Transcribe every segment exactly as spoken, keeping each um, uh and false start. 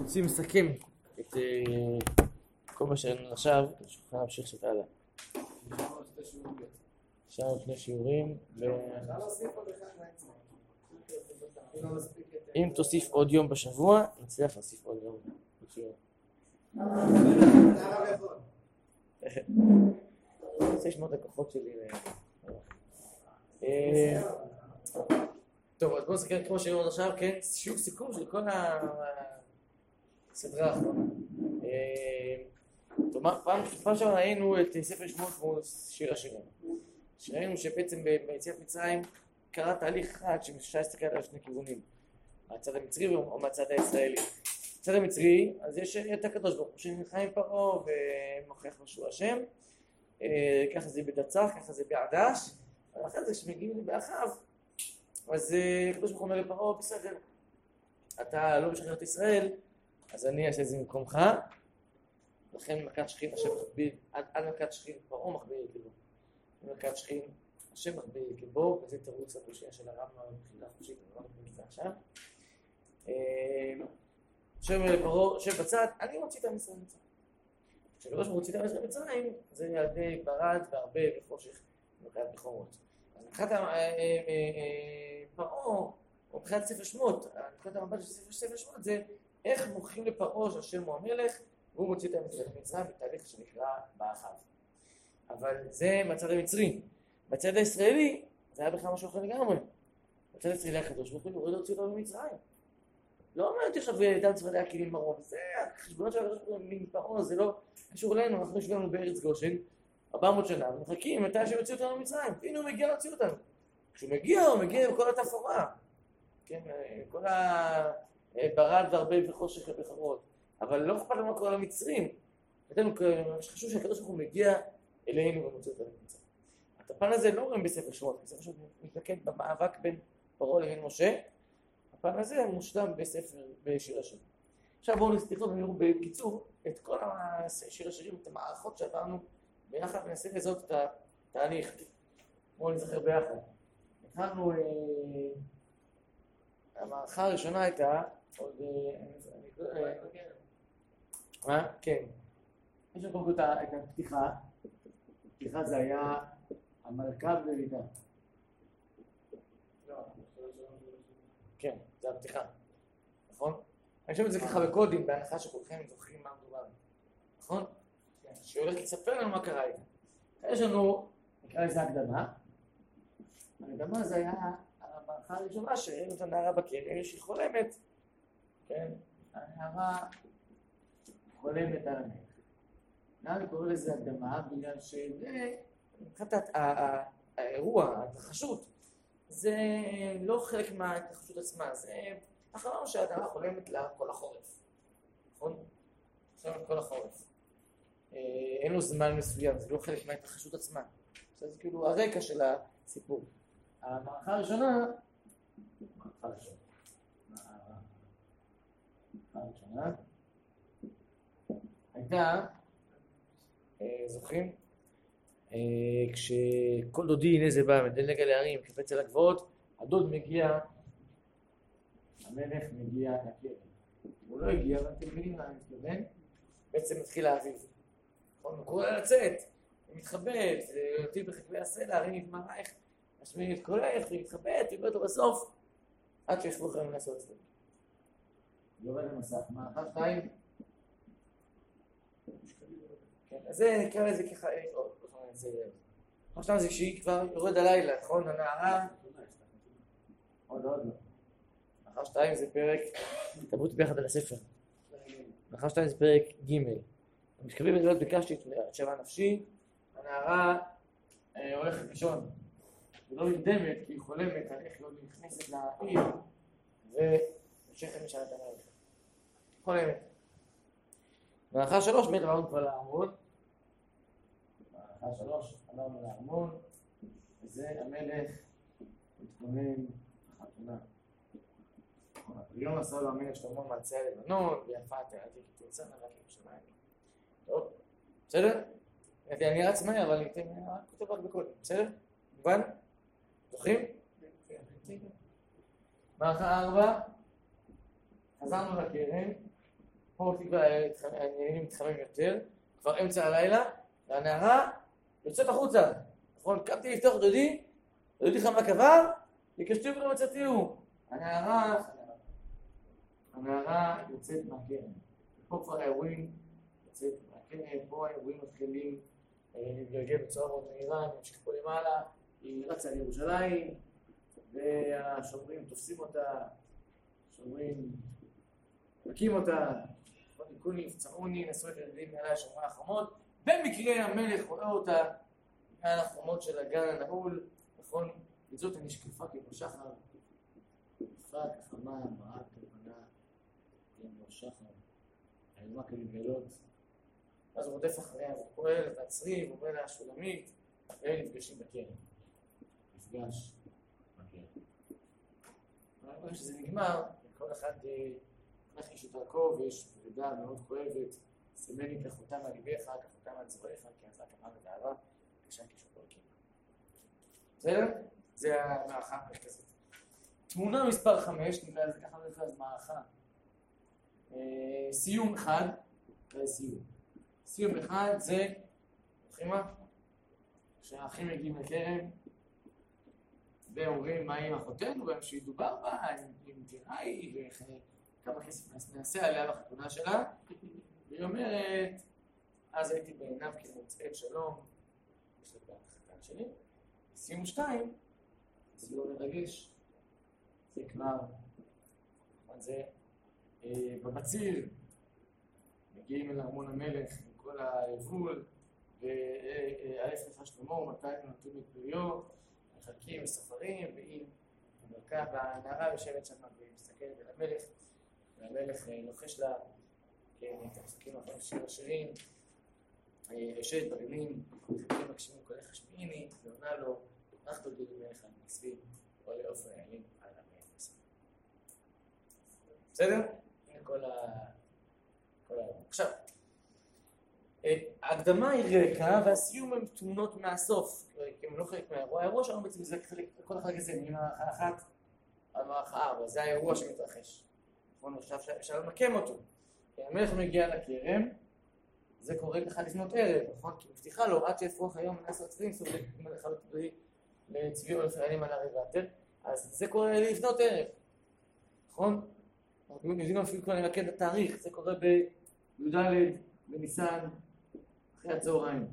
רוצים לסכם את כל מה שראינו עכשיו, נוכל להמשיך שקט הלאה. עכשיו שני שיעורים. אם תוסיף עוד יום בשבוע, נצליח להוסיף עוד יום בשיעור. אני רוצה לשמוע את הכוחות שלי. טוב, אז בואו נסכם כמו שראינו עכשיו, כן? שיעור סיכום של כל הסדרה האחרונה. טוב, פעם שעבר ראינו את ספר שמות כמו שיר השירים. שראינו שבעצם ביציאת מצרים קרה תהליך אחד שאפשר להסתכל על שני כיוונים. מהצד המצרי או מהצד הישראלי. מהצד המצרי, אז יש את הקדוש ברוך הוא שנלחם עם פרעה ומוכיח לו שהוא השם. ככה זה בדצח, ככה זה בעדש. אבל אחרי זה שמגיעים באחיו, אז הקדוש ברוך הוא אומר לפרעה, בסדר, אתה לא משחרר את ישראל, אז אני אעשה את זה במקומך. לכן מכת שכין השם מכביד, עד מכת שכין פרעה מכביד לכבו. מכת שכין השם מכביד לכבו, וזה תירוץ הקושיה של הרמב"ם מבחינה חופשית, אני לא מכיר את זה עכשיו. השם לפרעה, שב בצד, אני מוציא את עם ישראל מצרים. כשהקדוש ברוך הוא מוציא את עם ישראל מצרים, זה ילדי ברד והרבה וחושך ומכת בכורות. אז מבחינת פרעה, או מבחינת ספר שמות, מבחינת המבט של ספר שמות זה איך מוכיחים לפרעה שהשם הוא המלך והוא מוציא את עם ישראל מצרים בתהליך שנקרא באחיו. אבל זה מהצד המצרי. בצד הישראלי זה היה בכלל משהו אחר לגמרי. בצד הישראלי הקדוש ברוך הוא יורד להוציא אותו ממצרים. לא אומרת עכשיו דם צפרדע הכלים מרום, זה החשבונות של הקדוש ברוך הוא מפרעה, זה לא קשור אלינו, אנחנו יושבים בארץ גושן ארבע מאות שנה, ומחכים מתי שיוציא אותנו ממצרים, והנה הוא מגיע להוציא אותנו. כשהוא מגיע, הוא מגיע עם כל התפאורה, כן, כל הברד והרבה וחושך ובחרות, אבל לא אכפת לנו כל המצרים. חשוב שהקדוש ברוך הוא מגיע אלינו ומוציא אותנו ממצרים. הפן הזה לא רואים בספר שמות, בספר שמות מתמקד במאבק בין פרעה לבין משה. הפן הזה מושלם בספר, בשיר השירים. עכשיו בואו נסתכל ונראו בקיצור את כל השיר השירים, את המערכות שעברנו ביחד, וננסה לזהות את התהליך. בואו נזכר ביחד. התחלנו, המערכה הראשונה הייתה, עוד, מה? כן. יש לנו קודם את הפתיחה. הפתיחה זה היה המרכב בלידה. כן, זה הפתיחה. נכון? אני חושב את זה ככה בקודים, בהנחה שכולכם זוכרים מה מדובר. נכון? שהולך לספר לנו מה קרה איתה. יש לנו, נקרא לזה הקדמה. הקדמה זה היה המערכה הראשונה שראינו את הנערה בכרם, שהיא חולמת. כן? הנערה חולמת על המלך. נערה קורא לזה הקדמה, בגלל שזה, מבחינת האירוע, ההתרחשות, זה לא חלק מההתרחשות עצמה, זה החלום שהנערה חולמת לה כל החורף. נכון? חולמת כל החורף. אין לו זמן מסוים, זה לא חלק מההתרחשות עצמה. זה כאילו הרקע של הסיפור. המערכה הראשונה, המערכה הראשונה, המערכה הראשונה, הייתה, זוכרים? כשכל דודי הנה זה בא, מדלג על הערים, קפץ על הגבעות, הדוד מגיע, המלך מגיע לכרם. הוא לא הגיע, אבל אתם מבינים מה אני מתכוון? בעצם מתחיל האביב. הוא קורא לה לצאת, הוא מתחבט, אותי בחקבי הסלע, הרי נתמרייך, השמיעי את קולך, הוא מתחבט, הוא אומר אותו בסוף, עד שישבו חיים לעשות את זה. יורד למסך, מערכה שתיים? כן, אז זה נקרא לזה ככה, עוד, מערכה שתיים זה כשהיא כבר יורד הלילה, נכון? הנערה? עוד עוד לא. מערכה שתיים זה פרק, תבואו ביחד על הספר. מערכה שתיים זה פרק ג' המשכבים את זה לא ביקשתי את שבע נפשי, הנערה הולכת לישון, ולא נרדמת כי היא חולמת על איך לא נכנסת לעיר ומשכת משנה את המלך. חולמת. מערכה שלוש באמת עברנו כבר לארמון. מערכה שלוש עברנו לארמון, וזה המלך מתכונן לחתונה. ביום עשה לו המלך שלמה מעצי הלבנון, ויפה תעתיק את תרצה רק ירושלים. טוב, בסדר? אני רץ מהר, אבל אני כותב רק בקודם, בסדר? מובן? זוכרים? מערכה ארבע, חזרנו לכרם, פה העניינים מתחמם יותר, כבר אמצע הלילה, והנערה יוצאת החוצה. נכון, קמתי לפתוח דודי, דודי חמה קבר, יקשתו ולא מצאתיהו. הנערה, הנערה יוצאת מהקרן. פה כבר האירועים יוצאת מהקרן, פה האירועים מתחילים להתגלגל בצורה מאוד מהירה, אני ממשיך פה למעלה, היא רצה לירושלים, והשומרים תופסים אותה, שומרים מקים אותה, ניקוני, נפצעוני, נשאו את הילדים מעלי השומרי החומות. במקרה המלך רואה אותה מעל החומות של הגן הנעול, נכון? וזאת הנשקפה כמו שחר, יפה כחמה, מראה כלבנה, כמו שחר, האלמה כמגלות. אז הוא רודף אחריה, הוא פועל, תעצרי, הוא אומר לה שולמית, והם נפגשים בקרן. נפגש בקרן. אני אומר שזה נגמר, כל אחד נחש את דרכו, ויש פרידה מאוד כואבת, סמני כחותם על ליבך, כחותם על צבעיך, כי אז הקמה ודאבה, כשם כשותו הקים. בסדר? זה המערכה המרכזית. תמונה מספר חמש, נקרא לזה ככה נקרא לזה מערכה. סיום אחד, זה סיום. סיום אחד זה, זוכרים מה? כשהאחים מגיעים לכרם, ואומרים מה עם אחותנו, והם שידובר בה, עם דירה היא, וכמה כסף נעשה עליה בחתונה שלה, והיא אומרת, אז הייתי בעיניו כמוצאת שלום, יש לה בחתן שלי, סיום שתיים, סיום מרגש, זה כבר, זה בבציר, מגיעים אל ארמון המלך עם כל היבול, ואלף לך שלמה, מתי נותנים את פריו, מחלקים וספרים, והיא המלכה והנערה יושבת שם ומסתכלת על המלך, והמלך לוחש לה, כן, את הפסוקים האחרונים של השירים, יושבת ברימים, חלקים מקשיבים קולך השמיעיני, ועונה לו, אך תודי למלך הנצבי, או לעופר העלים על המלך. בסדר? הנה כל ה... כל ה... עכשיו, ההקדמה היא רקע, והסיום הם תמונות מהסוף, כי הם לא חלק מהאירוע. האירוע שלנו בעצם זה כל אחד כזה, ממערכה אחת על מערכה ארבע, זה האירוע שמתרחש. נכון, עכשיו אפשר למקם אותו. המלך מגיע לכרם, זה קורה ככה לפנות ערב, נכון? כי מבטיחה לו, עד שיפרוח היום עשר צבעים, סוף מלך הלכתרי לצבי או לפעלים על הרי ואתר, אז זה קורה לפנות ערב, נכון? אנחנו יודעים אפילו כבר למקד את התאריך, זה קורה בי"ד בניסן, אחרי הצהריים.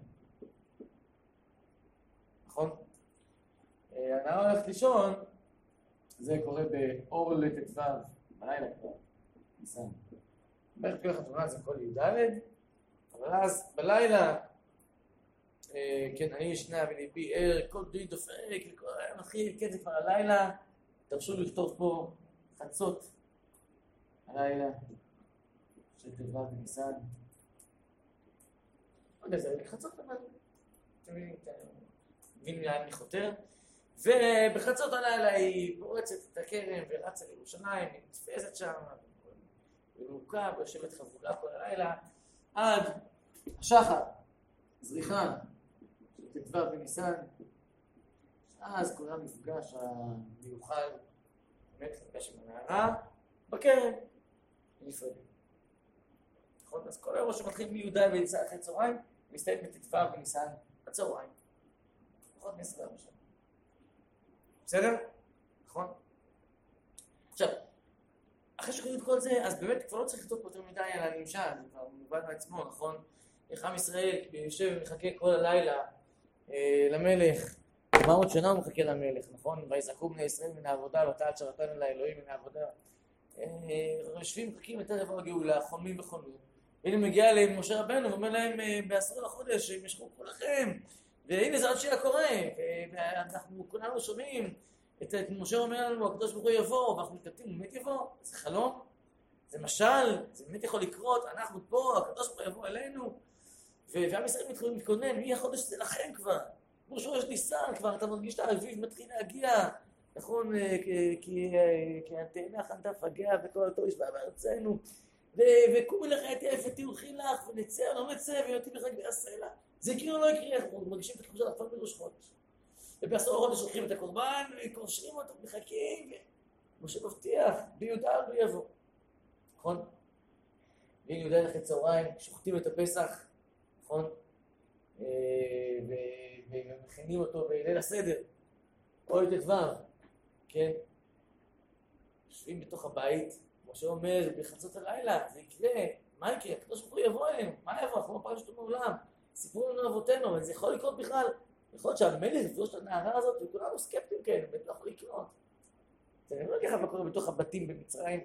נכון? הנערה הולכת לישון, זה קורה באור לט"ו, בלילה כבר, ניסן. בערך פי החתונה זה כל י"ד, אבל אז בלילה, כן, אני ישנה וליבי ער, כל די דופק, מתחיל, כן, זה כבר הלילה, תרשו לכתוב פה חצות הלילה של ט"ו בניסן. לא יודע, זה חצות, אבל אתם מבינים לאן אני חותר. ובחצות הלילה היא פורצת את הכרם ורצה לירושלים, היא נתפסת שם, ומוקה ויושבת חבולה כל הלילה, עד השחר, זריחה, של ט"ו בניסן. אז כל המפגש המיוחד, באמת מפגש עם הנערה, בכרם, נפרדים. נכון? אז כל האירוע שמתחיל מי"ד בניסן אחרי צהריים, מסתיים בט"ו בניסן בצהריים. פחות מ-עשרים וארבע שעות. בסדר? נכון? עכשיו, אחרי שקוראים את כל זה, אז באמת כבר לא צריך לכתוב פה יותר מדי על הנמשל, זה כבר מובן מעצמו, נכון? איך עם ישראל יושב ומחכה כל הלילה אה, למלך, ארבע מאות שנה הוא מחכה למלך, נכון? ויזעקו בני ישראל מן העבודה, ותעל שרתנו אל האלוהים מן העבודה. אה, יושבים, מחכים את ערב הגאולה, חולמים וחולמים. הנה מגיע אליהם משה רבנו ואומר להם אה, בעשרה לחודש, משכו כולכם, והנה זה עוד שהיה קורה, ואנחנו כולנו שומעים, את משה אומר לנו, הקדוש ברוך הוא יבוא, ואנחנו מתלבטים, הוא באמת יבוא? זה חלום? זה משל? זה באמת יכול לקרות? אנחנו פה, הקדוש ברוך הוא יבוא אלינו? ועם ישראל מתחילים להתכונן, מי החודש זה לכם כבר? כמו שורש ניסן כבר, אתה מרגיש את האביב מתחיל להגיע, נכון? כי התאנה חנתה פגע וכל אותו ישבה בארצנו, וקומי לך את יפת תיאוכי לך, ונצא או לא נצא, ויותי ברגבי הסלע. זה יקרה או לא יקרה, אנחנו מרגישים את התחושה לפעמים בראש חודש. ובעשור חודש הולכים את הקורבן, וקורשים אותו, מחכים, משה מבטיח, בי"ד הוא יבוא. נכון? והנה יודע לך את צהריים, שוחטים את הפסח, נכון? ומכינים אותו בליל הסדר, אוי ט"ו, כן? יושבים בתוך הבית, כמו שאומר, בחצות הלילה, זה יקרה, מה יקרה? הקדוש ברוך הוא יבוא אלינו, מה יבוא? אנחנו לא פגשנו אותו מעולם, סיפרו לנו אבותינו, אבל זה יכול לקרות בכלל, יכול להיות שהמלך יפגוש את הנערה הזאת, וכולנו סקפטים כאלה, זה לא יכול לקרות. זה לא ככה מה קורה בתוך הבתים במצרים,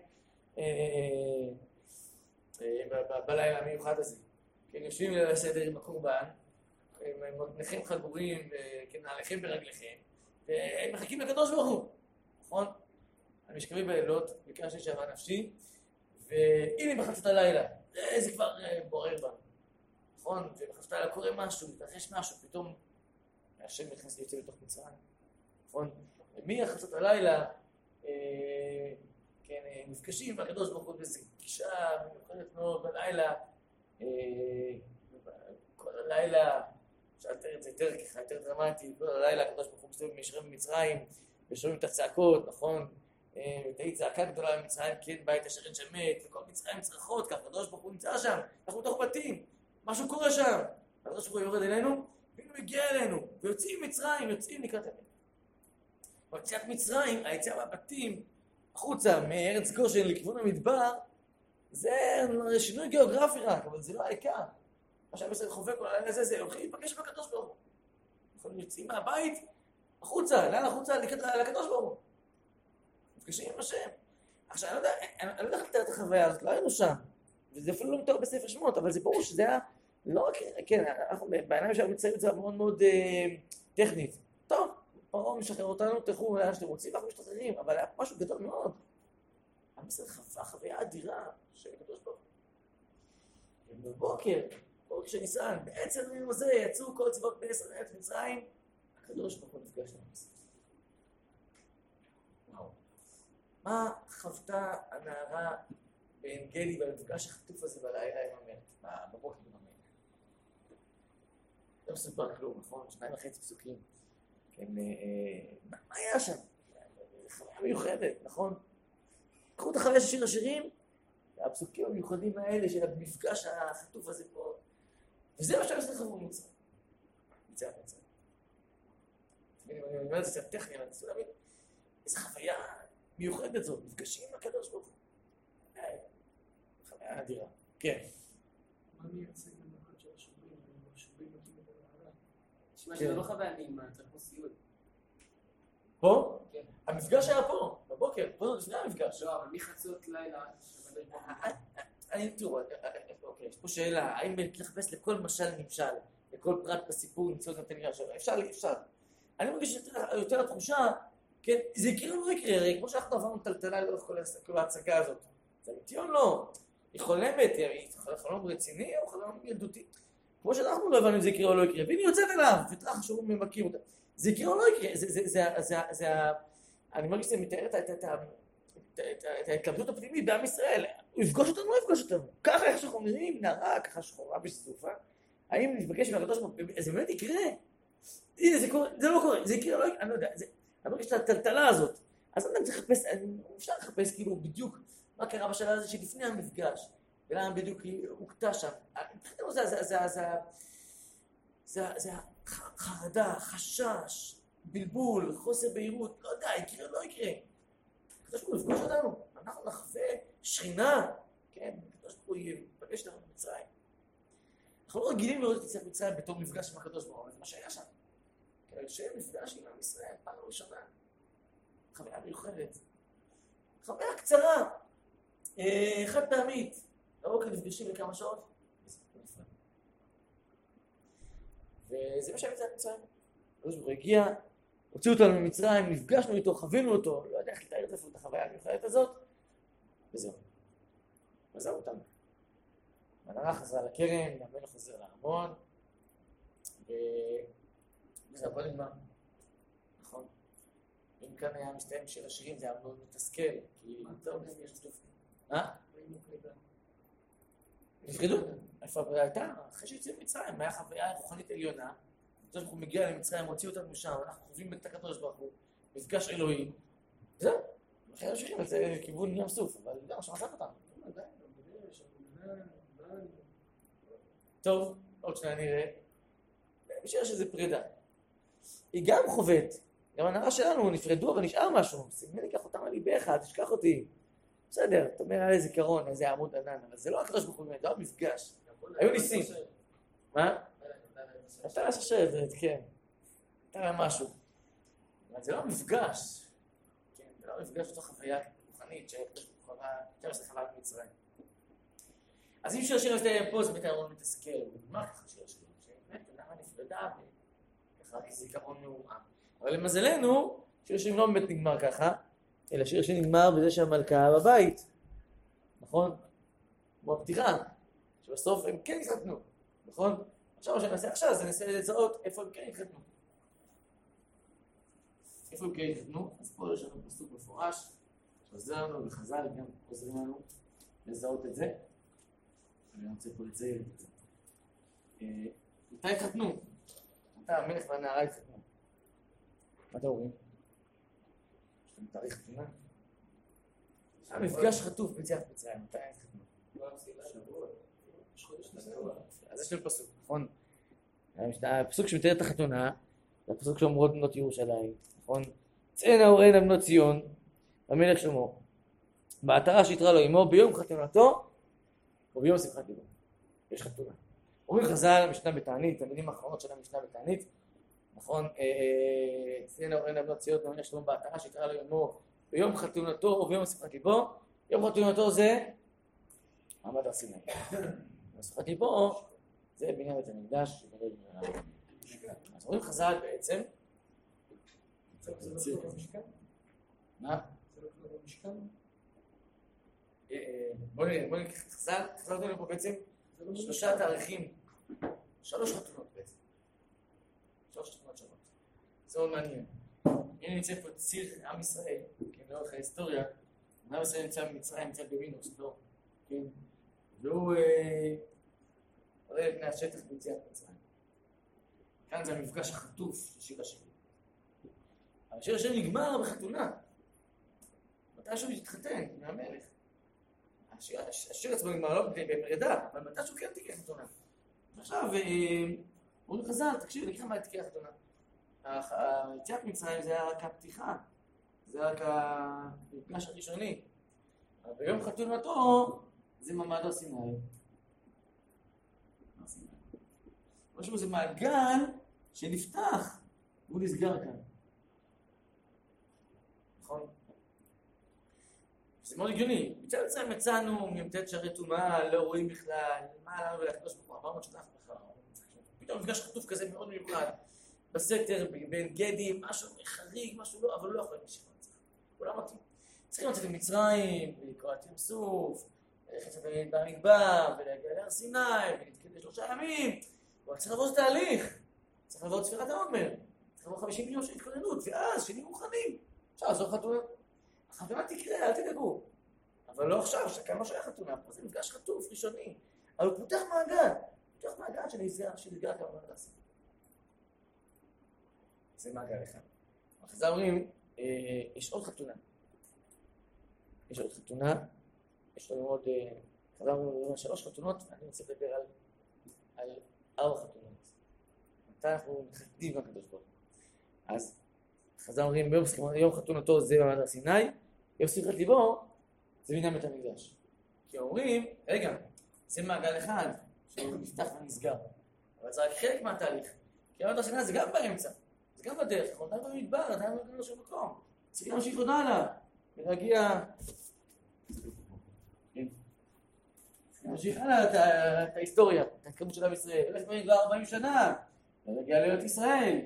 בלילה המיוחד הזה. כן, יושבים ליל הסדר עם הקורבן, עם מותניכם חגורים, ונעליכם ברגליכם, והם מחכים לקדוש ברוך הוא, נכון? אני משכבי בלילות, ביקשתי שעבר נפשי, והנה בחצות הלילה, זה כבר בוער בנו, נכון? ובחצות הלילה קורה משהו, מתרחש משהו, פתאום השם נכנס ויוצא בתוך מצרים, נכון? ומחצות הלילה, כן, נפגשים והקדוש ברוך הוא באיזו פגישה מיוחדת מאוד בלילה, כל הלילה, אפשר לתאר את זה יותר ככה, יותר דרמטי, כל הלילה הקדוש ברוך הוא מסתובב מישרים במצרים, ושומעים את הצעקות, נכון? ותהי צעקה גדולה במצרים, כן, בית אשר אין שם מת, וכל מצרים צרחות, ככה הקדוש ברוך הוא נמצא שם, אנחנו בתוך בתים, משהו קורה שם, הקדוש ברוך הוא יורד אלינו, והוא מגיע אלינו, ויוצאים מצרים, יוצאים לקראת אלינו. ביציאת מצרים, היציאה מהבתים, החוצה, מארץ גושן לכיוון המדבר, זה שינוי גיאוגרפי רק, אבל זה לא העיקר. מה שעם ישראל חווה כל הלילה הזה, זה הולכים להיפגש בקדוש ברוך הוא. אנחנו יוצאים מהבית, החוצה, לאן החוצה? לקדוש ברוך הוא. נפגשים עם השם. עכשיו, אני לא יודע, אני לא יודע איך לתאר את החוויה הזאת, לא היינו שם. וזה אפילו לא מתואר בספר שמות, אבל זה ברור שזה היה, לא רק, כן, אנחנו בעיניים שלנו מציירים את זה מאוד מאוד טכנית. טוב, פרעה משחרר אותנו, תלכו לאן שאתם רוצים, אנחנו משתחררים, אבל היה משהו גדול מאוד. עם ישראל חווה חוויה אדירה של הקדוש ברוך הוא. ובבוקר, בבוקר של ניסן, בעצם היום הזה יצאו כל צבאות בני ישראל מארץ מצרים, הקדוש ברוך הוא נפגש עם ישראל. וואו. מה חוותה הנערה בעין גדי במפגש החטוף הזה בלילה עם המלך, בבוקר עם המלך? לא מסופר כלום, נכון? שניים וחצי פסוקים. כן, מה היה שם? חוויה מיוחדת, נכון? קחו את החוויה של שיר השירים, הפסוקים המיוחדים האלה של המפגש החטוף הזה פה, וזה מה שעושה חבור מצרים. מצרים, מצרים. אני אומר את זה קצת טכני, אבל תנסו להבין, איזו חוויה מיוחדת זאת, מפגשים עם הקדוש ברוך הוא. חוויה אדירה. כן. מה מייצג במחד של השוברים? השוברים נותנים את הרעלה. תשמע, שזה לא חוויה נעימה, צריך פה סיוד. פה? כן. המפגש היה פה, בבוקר, פה לפני המפגש. לא, אבל מחצות לילה, אני, תראו, אוקיי, יש פה שאלה, האם לחפש לכל משל נמשל, לכל פרט בסיפור נמצא גם תנירה שלו? אפשר לי, אפשר. אני מרגיש יותר התחושה, כן, זה יקרה או לא יקרה, הרי כמו שאנחנו עברנו טלטלה לאורך כל ההצגה הזאת. זה אמיתי או לא? היא חולמת, היא חלום רציני או חלום ילדותי? כמו שאנחנו לא הבנו אם זה יקרה או לא יקרה, והנה יוצאת אליו, וטרח שהוא ממקים אותה. זה יקרה או לא יקרה, זה, אני מרגיש שזה מתאר את ההתלבטות הפנימית בעם ישראל. הוא יפגוש אותנו או לא יפגוש אותנו? ככה איך שאנחנו נראים, נערה, ככה שחורה ושזופה. האם נפגש עם הקדוש ברוך הוא? זה באמת יקרה? הנה, זה קורה, זה לא קורה, זה יקרה או לא יקרה, אני לא יודע, אני מרגיש את הטלטלה הזאת. אז אני צריך לחפש, אפשר לחפש כאילו בדיוק מה קרה בשלב הזה שלפני המפגש, ולמה בדיוק היא הוקטה שם. מבחינתנו זה חרדה, חשש, בלבול, חוסר בהירות, לא יודע, יקרה או לא יקרה. הקדוש ברוך הוא יפגוש אותנו, אנחנו נחווה שכינה, כן, הקדוש ברוך הוא יפגש אותנו במצרים. אנחנו לא רגילים לראות את יציאת מצרים בתור מפגש עם הקדוש ברוך הוא, אבל זה מה שהיה שם. כן, שהם מפגש עם עם ישראל, פעם ראשונה. חוויה מיוחדת. חוויה קצרה, חד פעמית. לא רק נפגשים לכמה שעות, וזה מה שהיה יציאת מצרים. הקדוש ברוך הוא הגיע, הוציאו אותנו ממצרים, נפגשנו איתו, חווינו אותו, לא יודע איך לתאר את החוויה המיוחדת הזאת, וזהו. עזב אותנו. הנערה חזרה לכרם, והמלך חוזר לארמון, וזה הכל נגמר. נכון. אם כאן היה מסתיים של השירים, זה היה מאוד מתסכל, כי לא יודע אם יש שטוף. אה? נפרדו? איפה הבריאה הייתה? אחרי שיוצאים ממצרים, היה חוויה רוחנית עליונה, הקדוש ברוך הוא מגיע למצרים, הוציא אותנו משם, אנחנו חווים את הקדוש ברוך הוא, מפגש אלוהים, זהו. אחרי ממשיכים את זה לכיוון ים סוף, אבל גם שם עזב אותנו. טוב, עוד שניה נראה. בשביל שזה פרידה. היא גם חובט. גם הנערה שלנו נפרדו, אבל נשאר משהו. סימן ייקח אותם על ליבך, תשכח אותי. בסדר, אתה אומר על איזה זיכרון, איזה עמוד ענן, אבל זה לא הקדוש ברוך הוא, זה לא מפגש. היו ניסים. מה? אתה לא שושלת, כן. אתה לה משהו. אבל זה לא מפגש. כן, זה לא מפגש בתוך חוויה רוחנית, שהקדוש ברוך הוא חווה, שזה חווה במצרים. אז אם שיר השיר הזה פה, זה באמת הרעיון מתסכל, הוא נגמר ככה שיר השיר, שבאמת, למה נפרדה, וככה כזיכרון מעורעם. אבל למזלנו, שיר השיר לא באמת נגמר ככה, אלא שיר השיר נגמר בזה שהמלכה בבית. נכון? כמו הפתיחה, שבסוף הם כן התחתנו, נכון? עכשיו מה שאני אעשה עכשיו, זה ננסה לזהות איפה הם כן התחתנו. איפה הם כן התחתנו? אז פה יש לנו פסוק מפורש, שעוזר לנו וחז"ל גם עוזרים לנו לזהות את זה. אני רוצה פה לצייר את זה. מתי התחתנו? מתי המלך והנערה התחתנו? מה אתם אומרים? יש לכם תאריך חתונה? היה מפגש חטוף ביציאת מצרים, מתי התחתנו? אז יש לנו פסוק, נכון? הפסוק שמתאר את החתונה, זה הפסוק שאומרות בנות ירושלים, נכון? צאנה וראינה בנות ציון, המלך שלמה, בעטרה שהתרה לו עמו ביום חתונתו, וביום שמחת ליבו. יש חתונה. אומרים חז"ל, משנה בתענית, המילים האחרונות של המשנה בתענית, נכון? צאנה וראינה בנות ציון, המלך שלמה, בעטרה שהתרה לו עמו ביום חתונתו וביום שמחת ליבו. יום חתונתו זה מעמד הר סיני. שמחת ליבו זה בניין בית המקדש. אז אומרים חז"ל בעצם, מה? בואו נראה, בואו נראה, חז"ל, חז"ל אותנו פה בעצם שלושה תאריכים, שלוש חתונות בעצם. שלוש חתונות שונות. זה מאוד מעניין. הנה נמצא פה ציר עם ישראל, כן, לאורך ההיסטוריה. עם ישראל נמצא במצרים, נמצא במינוס, לא, כן. והוא עולה לפני השטח ביציאת מצרים. כאן זה המפגש החטוף של שיר השיר. אבל שיר השיר נגמר בחתונה. מתי שהוא התחתן מהמלך. השיר, השיר עצמו נגמר לא בפרידה, אבל מתי שהוא כן תקרא חתונה. עכשיו, אומרים חז"ל, תקשיב, נקרא מה תקרא חתונה. היציאת מצרים זה היה רק הפתיחה. זה רק המפגש הראשוני. אבל ביום חתונתו זה מעמד הר סיני. משהו זה מעגל שנפתח והוא נסגר כאן. נכון? זה מאוד הגיוני. ביציאת מצרים מצאנו ממתת שערי טומאה, לא רואים בכלל, מה לנו ולקדוש ברוך הוא ארבע מאות שנה אחר. פתאום מפגש חטוף כזה מאוד מיוחד. בסתר, בין גדים, משהו חריג, משהו לא, אבל הוא לא יכול להמשיך לצאת. הוא לא מתאים. צריכים לצאת למצרים, ולקרוא את ים סוף, ללכת במדבר, ולהגיע להר סיני, ולהתקדם לשלושה ימים. אבל צריך לעבור את התהליך. צריך לעבור את ספירת העומר. צריך לעבור חמישים מיליון של התכוננות, ואז שנים מוכנים. אפשר לעשות חתונה. החתונה תקרה, אל תדאגו. אבל לא עכשיו, שכאן לא שהיה חתונה. פה זה מפגש חטוף, ראשוני. אבל הוא פותח מעגל. פותח מעגל שנסגר כמה מעגל עשה. זה מעגל אחד. אחרי אומרים, יש עוד חתונה. יש עוד חתונה. יש לנו עוד, חזרנו שלוש חתונות, ואני רוצה לדבר על, על ארבע חתונות. מתי אנחנו מתחתנים מהקדוש ברוך הוא. אז חז"ל אומרים, ביום, יום חתונתו זה מעמד הר סיני, יום שמחת ליבו זה בניין בית המקדש. כי אומרים, רגע, זה מעגל אחד, שהוא נפתח ונסגר. אבל זה רק חלק מהתהליך. כי מעמד הר סיני זה גם באמצע. זה גם בדרך, אנחנו עדיין במדבר, עדיין לא גרנו של מקום. צריכים להמשיך עוד הלאה, ולהגיע... להמשיך הלאה את ההיסטוריה, את ההתקדמות של עם ישראל. הולך כבר ארבעים שנה, ולהגיע לארץ ישראל,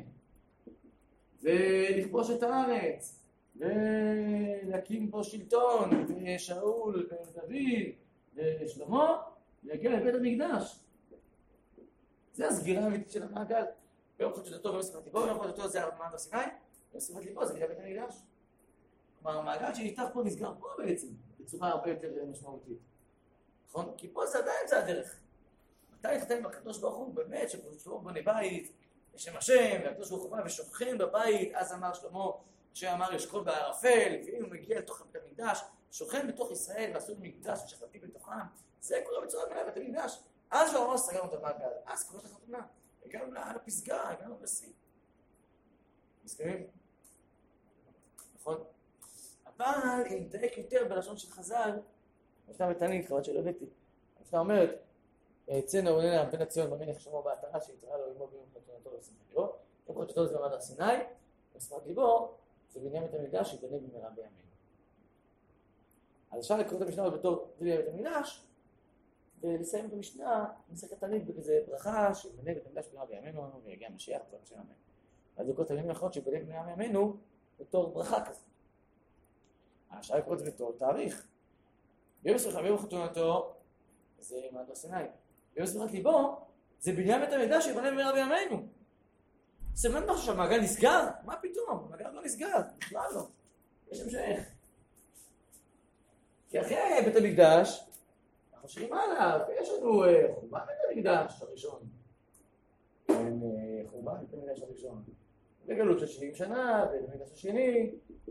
ולכבוש את הארץ, ולהקים פה שלטון, ושאול, ודוד, ושלמה, ולהגיע לבית המקדש. זה הסגירה האמיתית של המעגל. ביום חתונתו ויום שמחת ליבו, ביום חתונתו זה מעמד הר סיני, ביום שמחת ליבו זה בניין בית המקדש. כלומר, המעגל שנפתח פה נסגר פה בעצם, בצורה הרבה יותר משמעותית. נכון? כי פה זה עדיין זה הדרך. מתי התחתן בקדוש ברוך הוא? באמת, שקדוש ברוך הוא בונה בית, בשם השם, והקדוש ברוך הוא בא ושוכן בבית, אז אמר שלמה, שאמר ישכון בערפל, והנה הוא מגיע לתוך בית המקדש, שוכן בתוך ישראל, ועשו מקדש ושכנתי בתוכם, זה קורה בצורה מלאה בית המקדש. אז שהוא אמר סגרנו את המעגל, אז קוראת החתונה. הגענו לפסגה, הגענו לשיא. מסכימים? נכון? אבל אם נדייק יותר בלשון של חז"ל, המשנה בתענית, חבל שלא הבאתי. המשנה אומרת, צאנה וננה בן הציון במלך שמו בעטרה שיתראה לו עמו ביום חתונתו ושמחת ליבו, יום חתונתו זה מעמד הר סיני, ושמחת ליבו זה בניין בית המקדש שיבנה במהרה בימינו. אז אפשר לקרוא את המשנה בתור בניין בית המקדש, ולסיים את המשנה, נעשה קטנית בכזה ברכה שיבנה בית המקדש במהרה בימינו, ויגיע המשיח, זה השם אמן. אז לקרוא את המילים האחרות שיבנה במהרה בימינו בתור ברכה כזה. אפשר לקרוא את זה בתור תאריך. ביום שמחת ביום חתונתו זה מעמד הר סיני. ביום שמחת ליבו זה בניין בית המקדש שיבנה במהרה בימינו. סימן משהו שהמעגל נסגר? מה פתאום? המעגל לא נסגר, בכלל לא. יש המשך. כי אחרי בית המקדש, אנחנו שרים עליו, יש לנו חורבן בית המקדש הראשון. חורבן בית המקדש הראשון. בגלות של שבעים שנה, בית המקדש השני.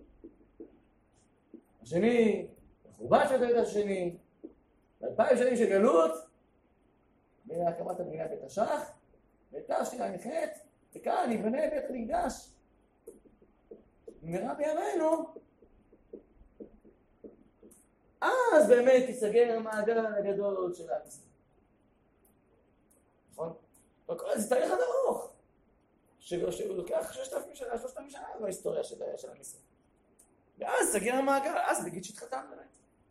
השני, חורבן של בית המקדש השני. באלפיים שנים של גלות, מהקמת המדינה בית השח, ביתה שנייה נחת, וכאן יבנה בית המקדש. במהרה בימינו, אז באמת תיסגר המעגל הגדול של עם ישראל. נכון? זה תהליך עד ארוך, שהוא לוקח ששת אלפים שנה, שלושת אלפים שנה בהיסטוריה של עם ישראל. ואז סגר המעגל, אז נגיד שהתחתן באמת.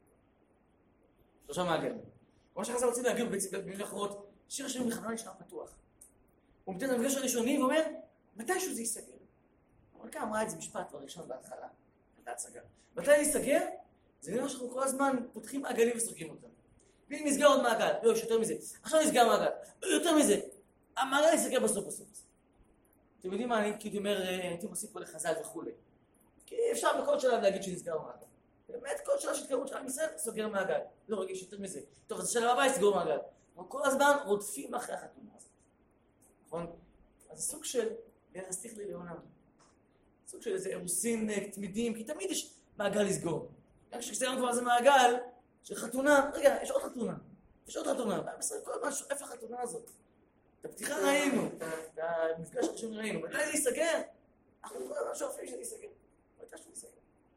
שלושה מעגל. כמו שחז"ל רוצים להגיד במילים אחרות, שיר השירים בכלל נשאר פתוח. הוא מתן למפגש הראשוני ואומר, מתישהו זה ייסגר. המלכה אמרה את זה משפט בראשון בהתחלה, את ההצגה. מתי זה ייסגר? זה נראה שאנחנו כל הזמן פותחים מעגלים וסוגרים אותם. ואם נסגר עוד מעגל, לא, יש יותר מזה. עכשיו נסגר מעגל, יותר מזה. המעגל ייסגר בסוף בסוף. אתם יודעים מה, אני כאילו אומר, הייתי מוסיף פה לחז"ל וכו'. כי אפשר בכל שלב להגיד שנסגר מעגל. באמת כל שלב שהתקרבות של עם ישראל סוגר מעגל. לא רגיש יותר מזה. טוב, אז השלב הבא יסגור מעגל. אבל כל הזמן רודפים אחרי החתונה הזאת. נכון? אז זה סוג של להסתיך לי לעולם. סוג של איזה אירוסין תמידים, כי תמיד יש מעגל לסגור. רק כשסיימנו כבר איזה מעגל של חתונה, רגע, יש עוד חתונה. יש עוד חתונה. בעם ישראל כל הזמן שואף החתונה הזאת. את הפתיחה ראינו, את המפגש הראשון ראינו. מתי זה ייסגר? אנחנו כל הזמן שואפים שזה ייסגר. מתי שזה ייסגר?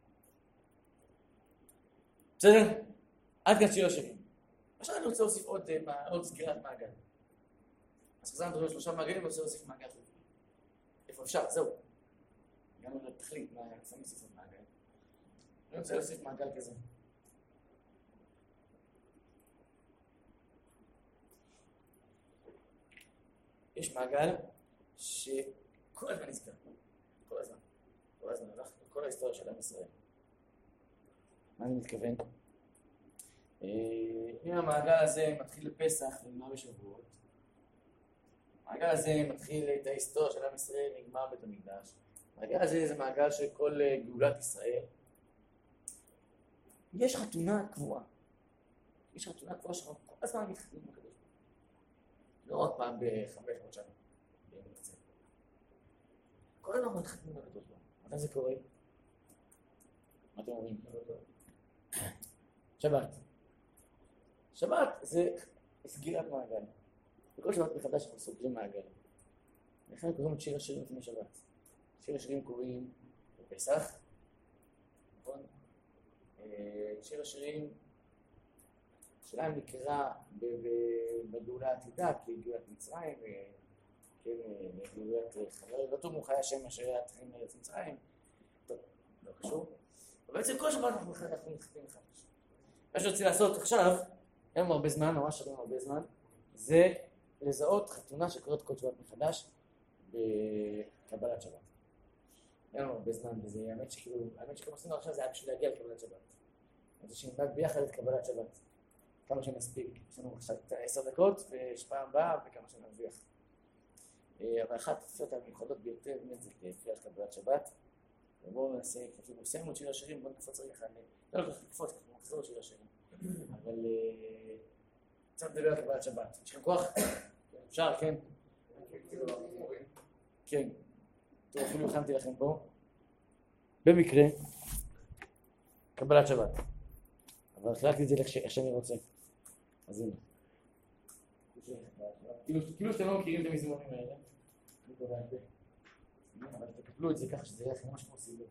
בסדר? עד כאן שיר השירים. עכשיו אני רוצה להוסיף עוד, עוד סגירת מעגל. אז חזרנו מדברים שלושה מעגלים, אני רוצה להוסיף מעגל. איפה אפשר? זהו. הגענו לתכלית, מה שמים להוסיף עוד מעגל. אני רוצה להוסיף מעגל כזה. יש מעגל שכל הזמן נזכר. כל הזמן. כל הזמן הלך בכל ההיסטוריה של עם ישראל. מה אני מתכוון? אם המעגל הזה מתחיל לפסח ונגמר בשבועות, המעגל הזה מתחיל את ההיסטוריה של עם ישראל, נגמר בית המקדש. המעגל הזה זה מעגל של כל גאולת ישראל. יש חתונה קבועה. יש חתונה קבועה שאנחנו כל הזמן מתחתנים עם הקדוש. לא רק פעם בחמש מאות שנה. כל הזמן אנחנו מתחתנים עם הקדוש. מתי זה קורה? מה אתם אומרים? שבת. שבת זה סגירת מעגל. בכל שבת מחדש אנחנו סוגרים מעגל. לכן קוראים את שיר השירים לפני שבת. שיר השירים קוראים בפסח, נכון? שיר השירים שלהם נקרא בגאולה העתידה, כגאולת מצרים, כגאולת חבר, לא תאמרו חיי השם אשר היה תחיים מארץ מצרים. טוב, לא קשור. ובעצם כל שבת אנחנו מתחתנים מחדש. מה שרוצים לעשות עכשיו, אין לנו הרבה זמן, ממש אין לנו הרבה זמן, זה לזהות חתונה שקורית כל שבת מחדש בקבלת שבת. אין לנו הרבה זמן בזה, האמת שכאילו, האמת שכמו שעשינו עכשיו זה היה בשביל להגיע לקבלת שבת. אז שנדאג ביחד את קבלת שבת. כמה שנספיק. יש לנו עכשיו עשר דקות, ויש פעם הבאה וכמה שנרוויח. אבל אחת התפילות המיוחדות ביותר, באמת זה תפילה של קבלת שבת. ובואו נעשה, כאילו, סיימנו את שיר השירים, בואו נקפוץ רגע אחד, לא לא כך לקפוץ, אנחנו נחזור את שיר השירים. אבל קצת נדבר על קבלת שבת. יש לכם כוח? אפשר, כן? כן. טוב, אפילו הכנתי לכם פה. במקרה, קבלת שבת. אבל חילקתי את זה איך שאני רוצה. אז הנה. כאילו שאתם לא מכירים את המזמורים האלה. אבל תקפלו את זה ככה שזה יהיה לכם ממש כמו סיבוב.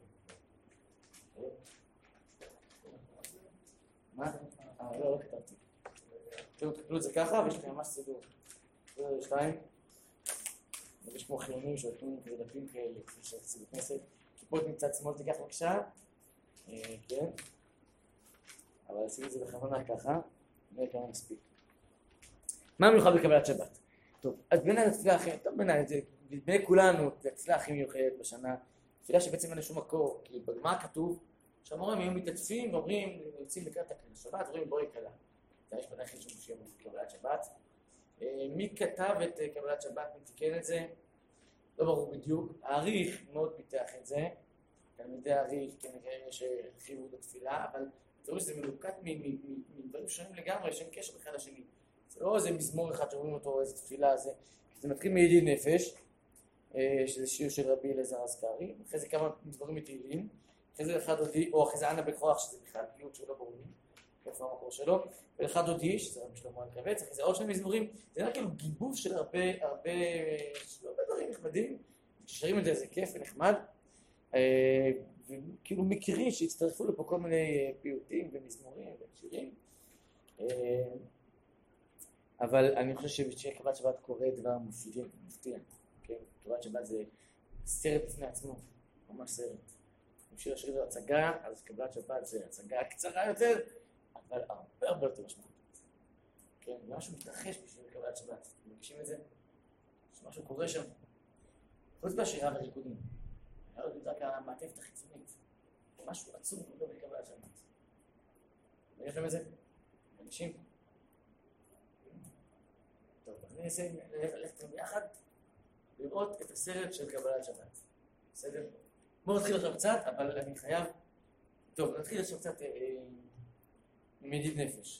מה? אה, לא, לא כתבתי. תקפלו את זה ככה ויש לכם ממש סידור. זה שתיים. ויש כמו חיונים שהולכים כדפים כאלה, כפי שעשיתי בכנסת. כיפות מצד שמאל תיקח בבקשה. כן. אבל עשיתי את זה בכוונה ככה. נראה כמה מספיק. מה מיוחד בקבלת שבת? טוב, אז בין התפילה הכי, טוב בין זה, בין כולנו, זה התפילה הכי מיוחדת בשנה, תפילה שבעצם אין לשום מקור, כי בגמרא כתוב שהמורים היו מתעטפים ואומרים, יוצאים לקראת השבת, אומרים בואי קלה. זה יש בדרך כלל שמושיע בקבלת שבת. מי כתב את קבלת שבת, מי תיקן את זה? לא ברור בדיוק. האריך מאוד פיתח את זה, תלמידי האריך כנראה שהרחיבו את התפילה, אבל תראו שזה מלוקט מדברים שונים לגמרי, שאין קשר אחד לשני. זה לא איזה מזמור אחד שאומרים אותו, איזה תפילה זה. זה מתחיל מידיד נפש, שזה שיר של רבי אלעזר הזכרי, אחרי זה כמה מזמורים מתהילים, אחרי זה אחד דודי, או אחרי זה אנה בכוח, שזה בכלל פיוט שהוא לא ברור לי, איפה המקור שלו, ואחד דודי, שזה רבי שלמה אלקבץ, אחרי זה עוד שני מזמורים, זה נראה כאילו גיבוב של הרבה, הרבה, של הרבה דברים נכבדים, כששרים את זה, זה כיף ונחמד, וכאילו מכירים שהצטרפו לפה כל מיני פיוטים ומזמורים ושירים, אבל אני חושב שבקבלת שבת קורה דבר מפתיע, כן? קבלת שבת זה סרט בפני עצמו, ממש סרט. אם שיר השיר זו הצגה, אז קבלת שבת זה הצגה קצרה יותר, אבל הרבה הרבה יותר משמעותית. כן? משהו מתרחש בשביל קבלת שבת. אתם מרגישים את זה? שמשהו קורה שם. חוץ מהשירה והריקודים. היה עוד רק המעטפת החיצונית. משהו עצום קורה בקבלת שבת. מרגיש לכם את זה? מרגישים? טוב, אז אני אעשה ללכת ביחד לראות את הסרט של קבלת שבת. בסדר? בואו נתחיל עכשיו קצת, אבל אני חייב... טוב, נתחיל עכשיו קצת עם ידיד נפש.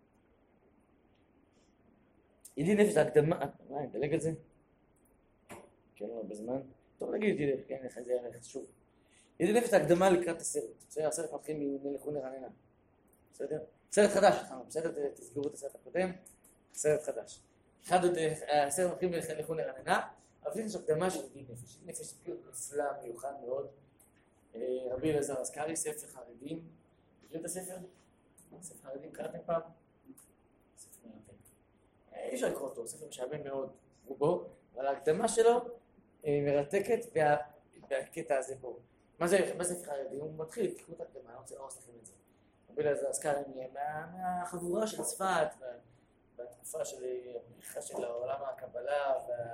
ידיד נפש, ההקדמה... מה, אני אדלג על זה? כן, לא, בזמן. טוב, נגיד ידיד נפש, כן, איך זה יהיה חשוב. ידיד נפש, ההקדמה לקראת הסרט. בסדר, הסרט מתחיל מלכו נרננה. בסדר? סרט חדש, בסדר, תסגרו את הסרט הקודם. סרט חדש. אחד עוד, הסרט מתחיל מלכו נרננה, אבל יש הקדמה של ידיד נפש. ידיד נפש זה פיוט נפלא, מיוחד מאוד. רבי אלעזר הזכרי, ספר חרדים. מכירים את הספר? ספר חרדים, קראתם פעם? ספר מרתק. אי אפשר לקרוא אותו, ספר משעמם מאוד רובו, אבל ההקדמה שלו מרתקת בקטע הזה פה. מה זה ספר חרדים? הוא מתחיל, תקראו את ההקדמה, אני רוצה להרוס לכם את זה. רבי אלעזר הזכרי מהחבורה של צפת, בתקופה של הפריחה של העולם הקבלה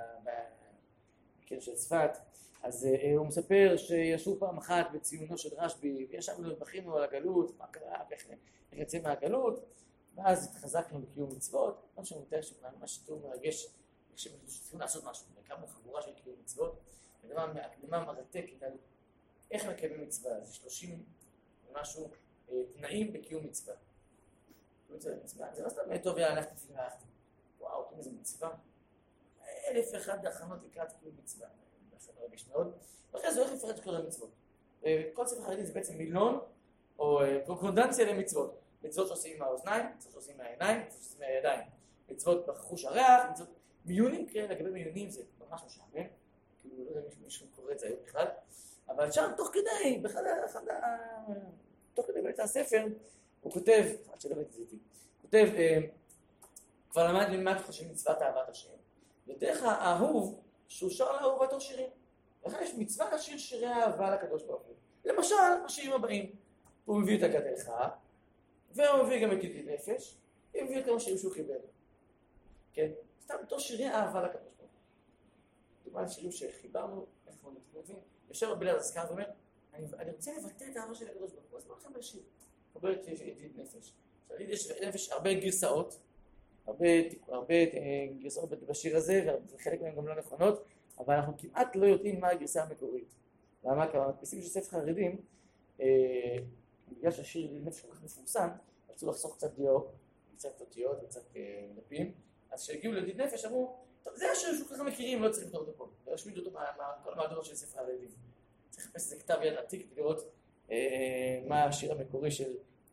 של צפת, אז הוא מספר שישבו פעם אחת בציונו של רשב"י, וישבנו ובכינו על הגלות, מה קרה, איך יצא מהגלות, ואז התחזקנו בקיום מצוות, לא שאני מתאר שכולנו ממש שיתור מרגש, שצריכים לעשות משהו, הקמנו חבורה של קיום מצוות, הקדמה מרתקת על איך מקיימים מצווה, זה שלושים ומשהו תנאים בקיום מצווה. זה לא סתם טוב יאללה תפילה, וואו, איזה מצווה, אלף ואחד הכנות לקראת קיום מצווה, זה מרגש מאוד, ואחרי זה הולך לפרט כל המצוות. כל ספר חרדי זה בעצם מילון, או קונקורדנציה למצוות. מצוות שעושים מהאוזניים, מצוות שעושים מהעיניים, מצוות שעושים מהידיים. מצוות בחוש הריח, מצוות... מיונים כאלה, לגבי מיונים זה ממש משעמם, כאילו לא יודע אם מישהו קורא את זה היום בכלל, אבל שם תוך כדי, בכלל אחד ה... תוך כדי בית הספר, הוא כותב, עד שלא בית זיתי, כותב, כבר למד ללמד חושבים מצוות אהבת השם, ודרך האהוב, שהוא שר לאהובתו שירים. לכן יש מצווה לשיר שירי אהבה לקדוש ברוך הוא. למשל, השירים הבאים, הוא מביא את אגדך, והוא מביא גם את ידיד נפש, הוא מביא כמה שירים שהוא חיבר. כן? סתם אותו שירי אהבה לקדוש ברוך הוא. דוגמה לשירים שחיברנו, איך הוא מבין, יושב רבי אלעזר הזכרי ואומר, אני רוצה לבטא את האהבה של הקדוש ברוך הוא, אז מה לכם לשיר? קבל את ידיד נפש. ידיד נפש הרבה גרסאות, הרבה, הרבה גרסאות בשיר הזה, וחלק מהם גם לא נכונות, אבל אנחנו כמעט לא יודעים מה הגרסה המקורית. למה? כי המדפיסים של ספר חרדים, בגלל שהשיר ידיד נפש כל כך מפורסם, רצו לחסוך קצת דיו, קצת אותיות וקצת דפים, אז כשהגיעו לידיד נפש אמרו, טוב, זה השיר שהוא ככה מכירים, לא צריך לקרוא אותו פה. להשמיד אותו מכל המהדורות של ספר חרדים. צריך לחפש איזה כתב יד עתיק כדי לראות מה השיר המקורי של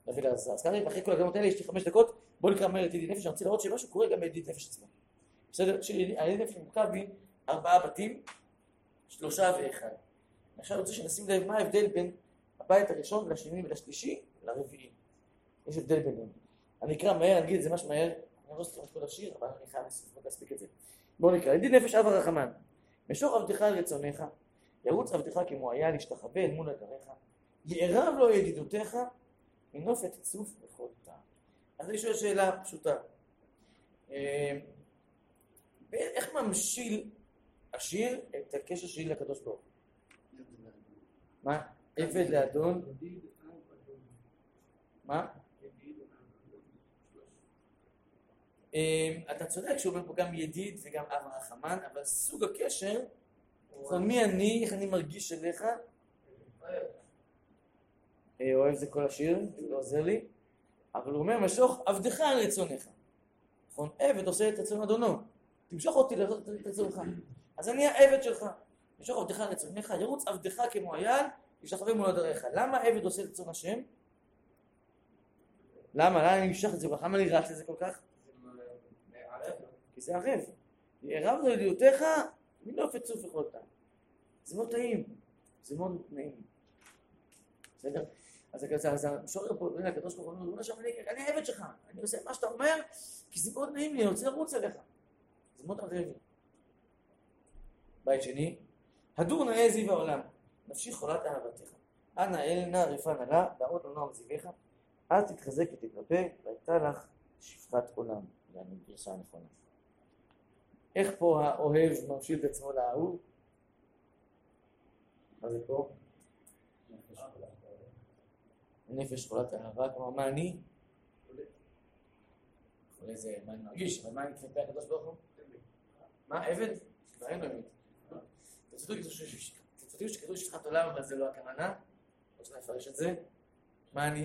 נביא לעזר. אז כרגע, אחרי כל הגמות האלה, יש לי חמש דקות, בואו נקרא מהר את ידיד נפש, אני רוצה לראות שמשהו קורה גם בידיד נפש עצמו. בסדר? שהידיד נפש מורכב מארבעה בתים, שלושה ואחד. עכשיו אני רוצה שנשים לב מה ההבדל בין הבית הראשון לשני ולשלישי לרביעי. יש הבדל ביניהם. אני אקרא מהר, אני אגיד את זה ממש מהר, אני לא סתם את כל השיר, אבל אני חייב להספיק את זה. בואו נקרא. ידיד נפש אב הרחמן, משוך עבדך על רצונך, ירוץ עבדך כמו היה להשתחווה אל מול נדריך, יערב לו ידידותיך, מנופת צוף וכל טעם. אז אני שואל שאלה פשוטה. איך ממשיל השיר את הקשר שלי לקדוש ברוך הוא? מה? עבד לאדון? מה? אתה צודק שהוא אומר פה גם ידיד וגם אב הרחמן, אבל סוג הקשר, מי אני, איך אני מרגיש אליך? אוהב זה כל השיר, זה לא עוזר לי, אבל הוא אומר משוך עבדך על רצונך. נכון? עבד עושה את רצון אדונו, תמשוך אותי לעשות את רצונך. אז אני העבד שלך, משוך עבדך על רצונך, ירוץ עבדך כמו אייל, ישתחווה מול נדריך. למה עבד עושה את רצון השם? למה? למה אני אמשך את זה? למה אני רץ לזה כל כך? כי זה ערב. יערב לו ידידותיך, מנופת צוף וכל טעם. זה מאוד טעים, זה מאוד נעים. בסדר? אז המשורר פה, הקדוש ברוך הוא אומר, אני העבד שלך, אני עושה מה שאתה אומר, כי זה מאוד נעים לי, אני רוצה לרוץ עליך. זה מאוד ערב. בית שני, הדור נאה זיו העולם, נפשי חולת אהבתך. אנא אל נא רפא נא, דעות לא נועם זיווך, אל תתחזק ותתרפא, והייתה לך שפחת עולם. זה הגרסה הנכונה. איך פה האוהב ממשיל את עצמו לאהוב? מה זה פה? נפש חולת אהבה, כלומר מה אני? חולה זה מה אני מרגיש, אבל מה אני כלפי הקדוש ברוך הוא? מה? עבד? כבר אין לו אמת. תצטטו שכתוב שפחת עולם, אבל זה לא הכוונה. עוד שניה נפרש את זה. מה אני?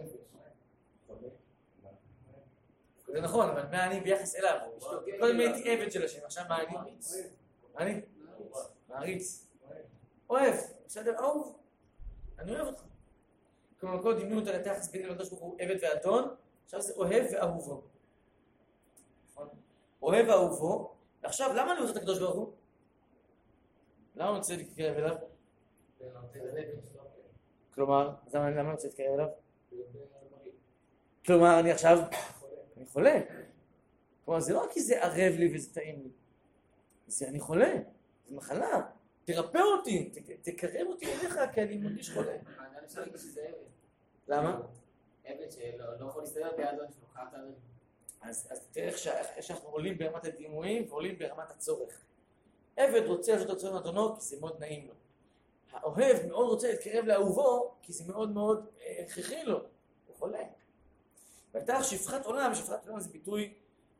זה נכון, אבל מה אני ביחס אליו? קודם הייתי עבד של השם, עכשיו מה אני? מה אני? מעריץ. אוהב, בסדר? אהוב. אני אוהב אותך. כלומר, כל דמיון אותה לתחס ביני לקדוש ברוך הוא עבד ואדון, עכשיו זה אוהב ואהובו. אוהב ואהובו, ועכשיו למה אני רוצה את הקדוש ברוך הוא? למה אני רוצה להתקרב אליו? כלומר, למה אני רוצה להתקרב אליו? כלומר, אני עכשיו, אני חולה. כלומר, זה לא כי זה ערב לי וזה טעים לי. זה אני חולה, זה מחלה. תרפא אותי, תקרב אותי אליך, כי אני מרגיש חולה. אני אפשר להגיד שזה עבד. למה? עבד שלא יכול להסתדר באדון שלו, חייבת אדון. אז תראה איך שאנחנו עולים ברמת הדימויים ועולים ברמת הצורך. עבד רוצה לעשות את רצון אדונו כי זה מאוד נעים לו. האוהב מאוד רוצה להתקרב לאהובו כי זה מאוד מאוד הכרחי לו. הוא חולה. והייתה לך שפחת עולם, שפחת עולם זה ביטוי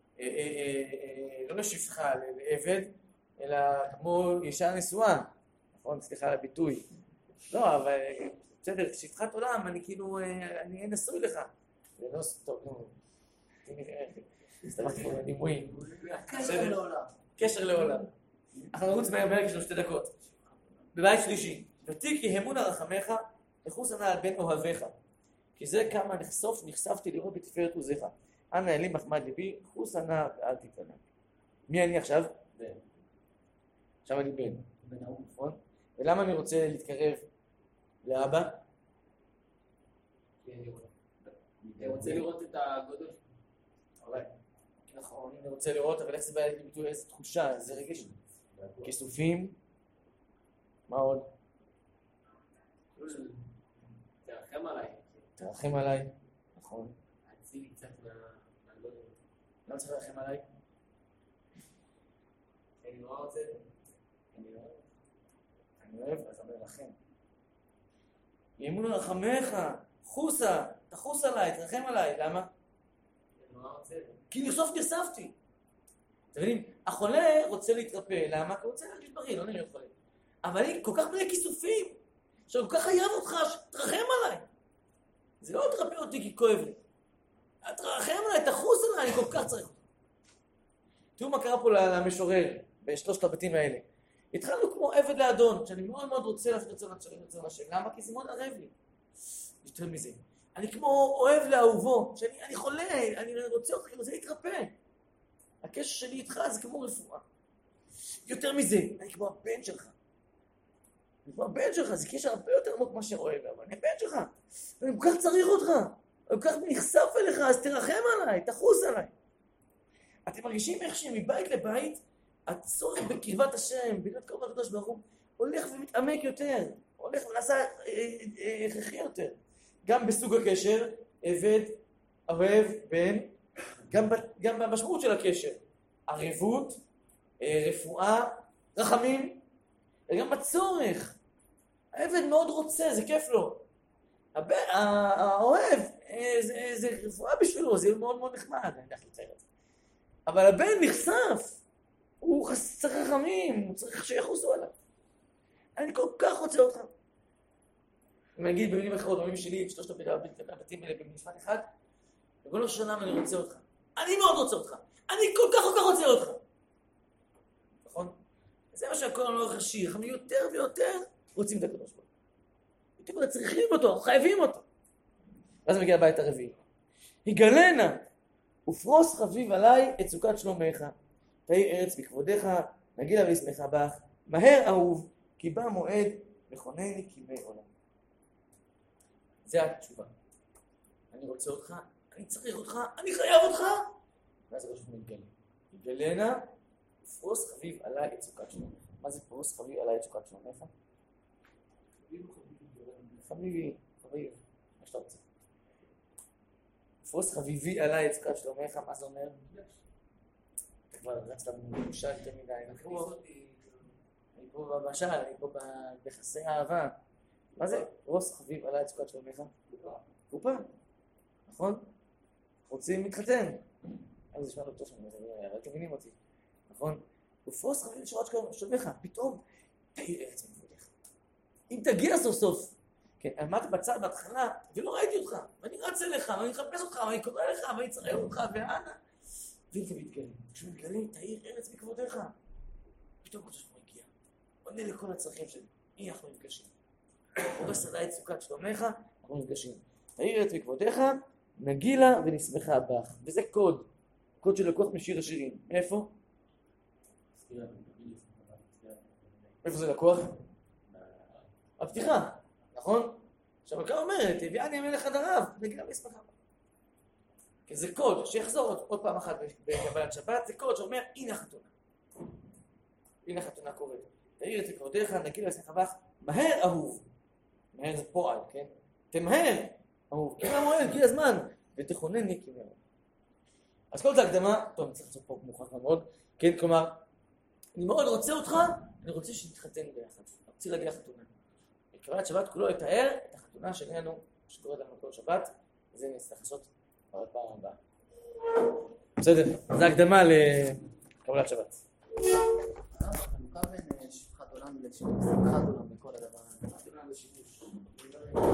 לא לשפחה, לעבד, אלא כמו אישה נשואה. נכון? סליחה על הביטוי. לא, אבל בסדר, שפחת עולם, אני כאילו, אני נשוי לך. זה לא טוב, נו. הסתמכתי פה בדימויים. קשר לעולם. קשר לעולם. אנחנו נרוץ מהר מהר כשלו שתי דקות. בבית שלישי. ותיקי אמון הרחמך, לחוס ענה על בן אוהביך. כי זה כמה נחשוף, נחשפתי לראות בתפארת עוזיך. אנא אלי מחמד ליבי, חוס ענה ואל תתענה. מי אני עכשיו? בן. עכשיו אני בן. בן אהוב, נכון? ולמה אני רוצה להתקרב לאבא? אני רוצה לראות את הגודל. נכון, אני רוצה לראות, אבל איך זה בא לידי ביטוי, איזה תחושה, איזה רגש. כיסופים. מה עוד? תרחם עליי. תרחם עליי, נכון. הצילי קצת מהגודל. למה צריך לרחם עליי? אני נורא רוצה. אני אוהב. אני אוהב, אז אני מרחם. יאמון רחמך, חוסה, תחוס עליי, תרחם עליי, למה? אני נורא רוצה. כי בסוף נחשפתי. אתם מבינים, החולה רוצה להתרפא, למה? כי הוא רוצה להרגיש בריא, לא נראה חולה. אבל אני כל כך מלא כיסופים, שאני כל כך חייב אותך, שתרחם עליי. זה לא תרפא אותי כי כואב לי. תרחם עליי, תחוס עליי, אני כל כך צריך אותך. תראו מה קרה פה למשורר, בשלושת הבתים האלה. התחלנו כמו עבד לאדון, שאני מאוד מאוד רוצה לעשות רצון השם. למה? כי זה מאוד ערב לי. יותר מזה. אני כמו אוהב לאהובו, שאני אני חולה, אני רוצה אותך, אני רוצה להתרפא. הקשר שלי איתך זה כמו רפואה. יותר מזה, אני כמו הבן שלך. אני כמו הבן שלך, זה קשר הרבה יותר עמוק מה שאוהב, אבל אני הבן שלך. אני כל כך צריך אותך, אני כל כך נחשף אליך, אז תרחם עליי, תחוס עליי. אתם מרגישים איך שמבית לבית, הצורך בקרבת השם, בגלל קרוב הקדוש ברוך הוא, הולך ומתעמק יותר, הולך ונעשה הכרחי יותר. גם בסוג הקשר, עבד, אוהב, בן, גם, גם במשמעות של הקשר. ערבות, רפואה, רחמים, וגם בצורך. העבד מאוד רוצה, זה כיף לו. הבן, האוהב, זה, זה רפואה בשבילו, זה מאוד מאוד נחמד, אני יודע איך לצייר את זה. אבל הבן נחשף, הוא צריך רחמים, הוא צריך שיחוסו עליו. אני כל כך רוצה אותך. אם אני אגיד במילים אחרות, במילים שלי, שלושת הבתים האלה במשפט אחד, בכל השנה אני רוצה אותך. אני מאוד רוצה אותך. אני כל כך כל כך רוצה אותך. נכון? זה מה שהכל לא חשיר. אנחנו יותר ויותר רוצים את הקדוש ברוך הוא. יותר ויותר צריכים אותו, חייבים אותו. ואז מגיע הבית הרביעי. היגלנה, ופרוס חביב עליי את סוכת שלומך. תהי ארץ בכבודך, נגילה וישמחה בך. מהר אהוב, כי בא מועד לכונני כימי עולם. זה התשובה. אני רוצה אותך, אני צריך אותך, אני חייב אותך. ואז הקדוש ברוך הוא מתגלה. יגלנה, ופרוס חביב עליי את סוכת שלומך. מה זה פרוס חביב עליי את סוכת שלומך? חביבי, חביב, מה שאתה רוצה. פרוס חביבי עליי את סוכת שלומך, מה זה אומר? אתה כבר רצת במושל יותר מדי. אני פה במשל, אני פה ביחסי אהבה. מה זה? פרוס חביב עליי את סוכת שלומך? קופה. נכון? רוצים להתחתן. אז נשמע לו טוב שאני אומר, אבל אתם מבינים אותי. נכון? ופרוס חביב שורת שלומך, פתאום תאיר ארץ מכבודך. אם תגיע סוף סוף, כן, עמדת בצד בהתחלה, ולא ראיתי אותך, ואני רץ אליך, ואני מחפש אותך, ואני קורא לך, ואני צריך אותך, ואנה. ואם אתה מתגלה, כשמתגלה, תאיר ארץ מכבודך. פתאום קדוש ברוך הוא הגיע. עונה לכל הצרכים שלי. הנה אנחנו נפגשים. פורס עליי את סוכת שלומך, אנחנו נפגשים. תאיר ארץ מכבודך, נגילה ונשמחה בך. וזה קוד. קוד של לקוח משיר השירים. מאיפה? איפה זה לקוח? הפתיחה, נכון? עכשיו הקרא אומרת, הביאני המלך עד הרב, נגילה ונשמחה בך. כי זה קוד שיחזור עוד פעם אחת בקבלת שבת, זה קוד שאומר, הנה החתונה. הנה החתונה קוראת. תאיר את מכבודך, נגילה ונשמחה בך, מהר אהוב. מהר זה פועל, כן? תמהר אהוב, כי המועד, הגיע הזמן, ותכונני כימי עולם. אז כל זה הקדמה, טוב, אני צריך לעשות פה מוכח מאוד, כן, כלומר, אני מאוד רוצה אותך, אני רוצה שנתחתן ביחד. אני רוצה להגיע לחתונה. בקבלת שבת כולו יתאר את החתונה שלנו, שקוראת לנו כל שבת, וזה נצטרך לעשות בפעם הבאה. בסדר, זה הקדמה לקבלת שבת. החלוקה בין שפחת עולם לשמחת עולם.